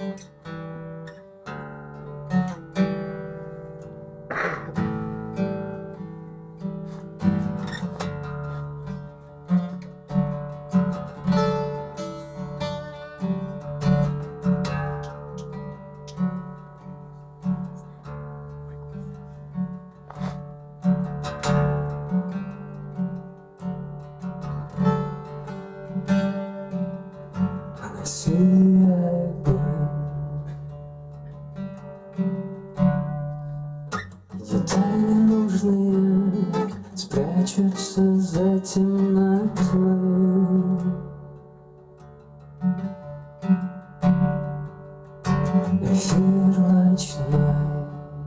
Детали ненужные спрячутся за темнотой. Эфир ночной.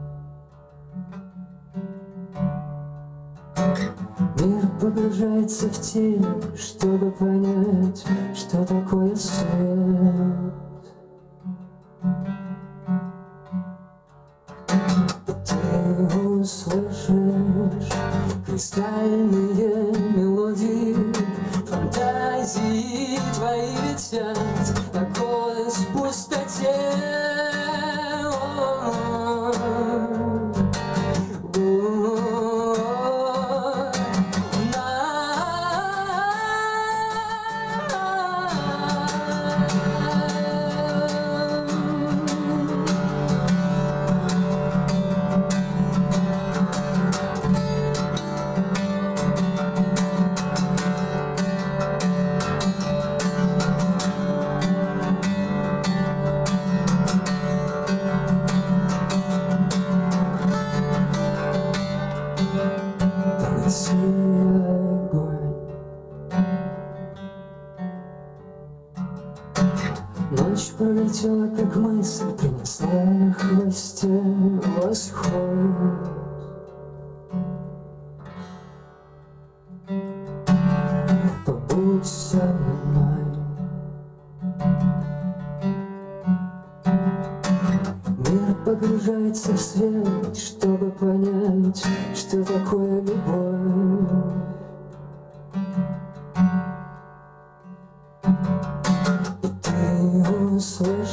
Мир погружается в тень, чтобы понять, что такое свет. Ты услышишь кристальные мелодии, фантазии твои летят на голос в пустоте. Ночь пролетела, как мысль, принесла на хвосте восход. Побудь со мной. Мир погружается в свет, чтобы понять, что такое любовь. Слышишь